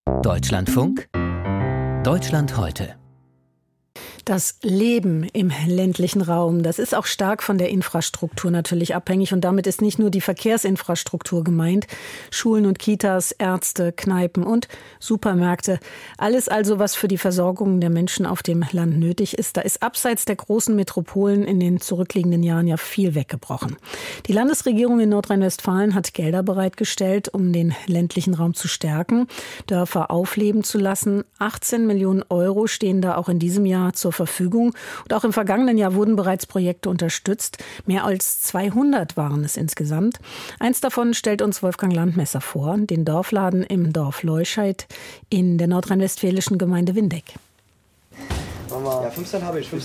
Deutschlandfunk, Deutschland heute. Das Leben im ländlichen Raum, das ist auch stark von der Infrastruktur natürlich abhängig. Und damit ist nicht nur die Verkehrsinfrastruktur gemeint. Schulen und Kitas, Ärzte, Kneipen und Supermärkte. Alles also, was für die Versorgung der Menschen auf dem Land nötig ist. Da ist abseits der großen Metropolen in den zurückliegenden Jahren ja viel weggebrochen. Die Landesregierung in Nordrhein-Westfalen hat Gelder bereitgestellt, um den ländlichen Raum zu stärken, Dörfer aufleben zu lassen. 18 Millionen Euro stehen da auch in diesem Jahr zur Verfügung. Und auch im vergangenen Jahr wurden bereits Projekte unterstützt. Mehr als 200 waren es insgesamt. Eins davon stellt uns Wolfgang Landmesser vor, den Dorfladen im Dorf Leuscheid in der nordrhein-westfälischen Gemeinde Windeck. Ja, 15 habe ich.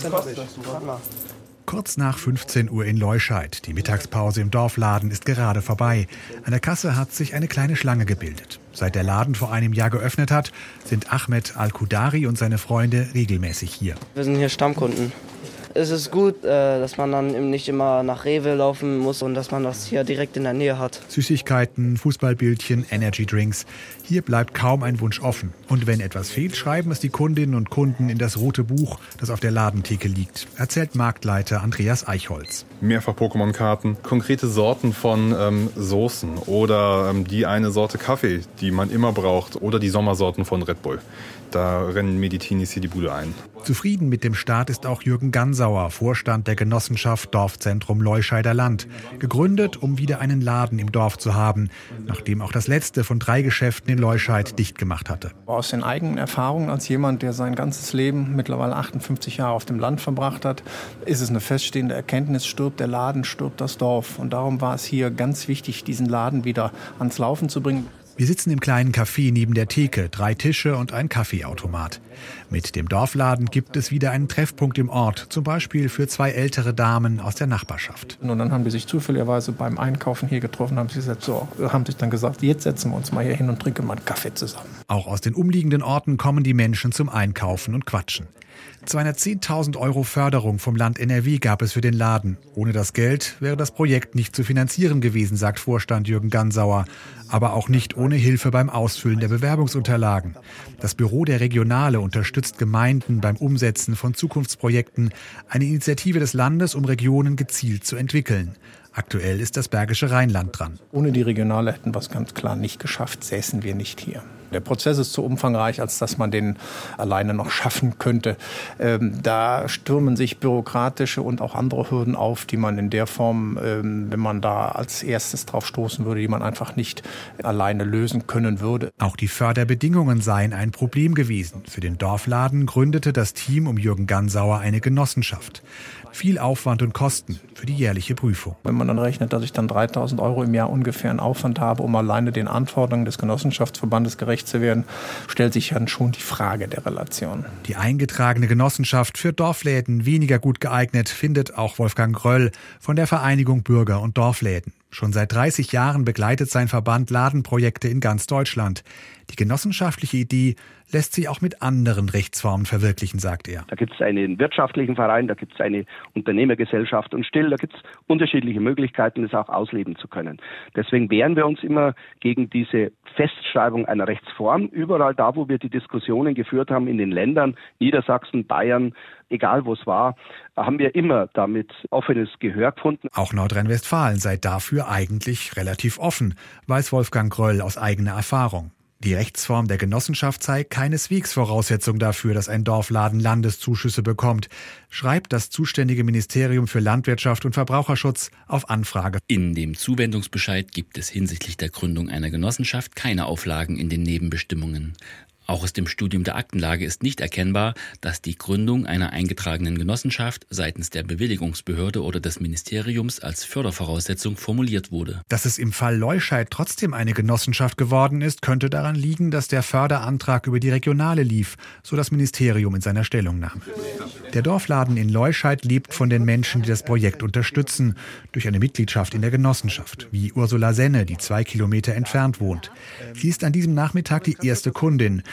Kurz nach 15 Uhr in Leuscheid. Die Mittagspause im Dorfladen ist gerade vorbei. An der Kasse hat sich eine kleine Schlange gebildet. Seit der Laden vor einem Jahr geöffnet hat, sind Ahmed Al-Kudari und seine Freunde regelmäßig hier. Wir sind hier Stammkunden. Es ist gut, dass man dann eben nicht immer nach Rewe laufen muss und dass man das hier direkt in der Nähe hat. Süßigkeiten, Fußballbildchen, Energydrinks. Hier bleibt kaum ein Wunsch offen. Und wenn etwas fehlt, schreiben es die Kundinnen und Kunden in das rote Buch, das auf der Ladentheke liegt, erzählt Marktleiter Andreas Eichholz. Mehrfach Pokémon-Karten, konkrete Sorten von Soßen oder die eine Sorte Kaffee, die man immer braucht, oder die Sommersorten von Red Bull. Da rennen mir die Teenies hier die Bude ein. Zufrieden mit dem Start ist auch Jürgen Gansauer, Vorstand der Genossenschaft Dorfzentrum Leuscheider Land. Gegründet, um wieder einen Laden im Dorf zu haben, nachdem auch das letzte von 3 Geschäften in Leuscheid dicht gemacht hatte. Aus den eigenen Erfahrungen als jemand, der sein ganzes Leben, mittlerweile 58 Jahre auf dem Land verbracht hat, ist es eine feststehende Erkenntnis, stirbt der Laden, stirbt das Dorf. Und darum war es hier ganz wichtig, diesen Laden wieder ans Laufen zu bringen. Wir sitzen im kleinen Café neben der Theke, 3 Tische und ein Kaffeeautomat. Mit dem Dorfladen gibt es wieder einen Treffpunkt im Ort, zum Beispiel für 2 ältere Damen aus der Nachbarschaft. Und dann haben die sich zufälligerweise beim Einkaufen hier getroffen, haben sich dann gesagt, jetzt setzen wir uns mal hier hin und trinken mal einen Kaffee zusammen. Auch aus den umliegenden Orten kommen die Menschen zum Einkaufen und Quatschen. 210.000 Euro Förderung vom Land NRW gab es für den Laden. Ohne das Geld wäre das Projekt nicht zu finanzieren gewesen, sagt Vorstand Jürgen Gansauer. Aber auch nicht ohne Hilfe beim Ausfüllen der Bewerbungsunterlagen. Das Büro der Regionale unterstützt Gemeinden beim Umsetzen von Zukunftsprojekten, eine Initiative des Landes, um Regionen gezielt zu entwickeln. Aktuell ist das Bergische Rheinland dran. Ohne die Regionale hätten wir es ganz klar nicht geschafft, säßen wir nicht hier. Der Prozess ist zu umfangreich, als dass man den alleine noch schaffen könnte. Da stürmen sich bürokratische und auch andere Hürden auf, die man in der Form, wenn man da als erstes drauf stoßen würde, die man einfach nicht alleine lösen können würde. Auch die Förderbedingungen seien ein Problem gewesen. Für den Dorfladen gründete das Team um Jürgen Gansauer eine Genossenschaft. Viel Aufwand und Kosten für die jährliche Prüfung. Wenn man dann rechnet, dass ich dann 3.000 Euro im Jahr ungefähr einen Aufwand habe, um alleine den Anforderungen des Genossenschaftsverbandes gerecht zu werden, stellt sich dann schon die Frage der Relation. Die eingetragene Genossenschaft für Dorfläden weniger gut geeignet, findet auch Wolfgang Gröll von der Vereinigung Bürger- und Dorfläden. Schon seit 30 Jahren begleitet sein Verband Ladenprojekte in ganz Deutschland. Die genossenschaftliche Idee lässt sich auch mit anderen Rechtsformen verwirklichen, sagt er. Da gibt es einen wirtschaftlichen Verein, da gibt es eine Unternehmergesellschaft und still, da gibt es unterschiedliche Möglichkeiten, das auch ausleben zu können. Deswegen wehren wir uns immer gegen diese Festschreibung einer Rechtsform. Überall da, wo wir die Diskussionen geführt haben in den Ländern, Niedersachsen, Bayern, egal wo es war, haben wir immer damit offenes Gehör gefunden. Auch Nordrhein-Westfalen sei dafür eigentlich relativ offen, weiß Wolfgang Gröll aus eigener Erfahrung. Die Rechtsform der Genossenschaft sei keineswegs Voraussetzung dafür, dass ein Dorfladen Landeszuschüsse bekommt, schreibt das zuständige Ministerium für Landwirtschaft und Verbraucherschutz auf Anfrage. In dem Zuwendungsbescheid gibt es hinsichtlich der Gründung einer Genossenschaft keine Auflagen in den Nebenbestimmungen. Auch aus dem Studium der Aktenlage ist nicht erkennbar, dass die Gründung einer eingetragenen Genossenschaft seitens der Bewilligungsbehörde oder des Ministeriums als Fördervoraussetzung formuliert wurde. Dass es im Fall Leuscheid trotzdem eine Genossenschaft geworden ist, könnte daran liegen, dass der Förderantrag über die Regionale lief, so das Ministerium in seiner Stellungnahme. Der Dorfladen in Leuscheid lebt von den Menschen, die das Projekt unterstützen, durch eine Mitgliedschaft in der Genossenschaft, wie Ursula Senne, die 2 Kilometer entfernt wohnt. Sie ist an diesem Nachmittag die erste Kundin.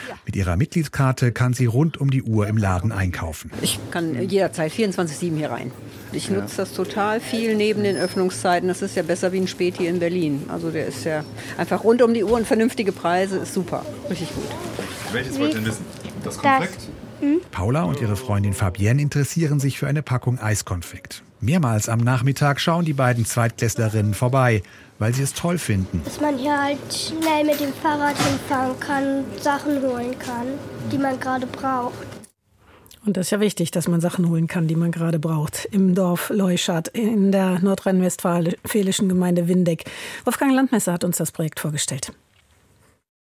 Mit ihrer Mitgliedskarte kann sie rund um die Uhr im Laden einkaufen. Ich kann jederzeit 24/7 hier rein. Ich nutze das total viel neben den Öffnungszeiten. Das ist ja besser wie ein Späti in Berlin. Also der ist ja einfach rund um die Uhr und vernünftige Preise. Ist super, richtig gut. Welches wollt ihr wissen? Das Konfekt? Paula und ihre Freundin Fabienne interessieren sich für eine Packung Eiskonfekt. Mehrmals am Nachmittag schauen die beiden Zweitklässlerinnen vorbei, weil sie es toll finden. Dass man hier halt schnell mit dem Fahrrad hinfahren kann, Sachen holen kann, die man gerade braucht. Und das ist ja wichtig, dass man Sachen holen kann, die man gerade braucht. Im Dorf Leuschat in der nordrhein-westfälischen Gemeinde Windeck. Wolfgang Landmesser hat uns das Projekt vorgestellt.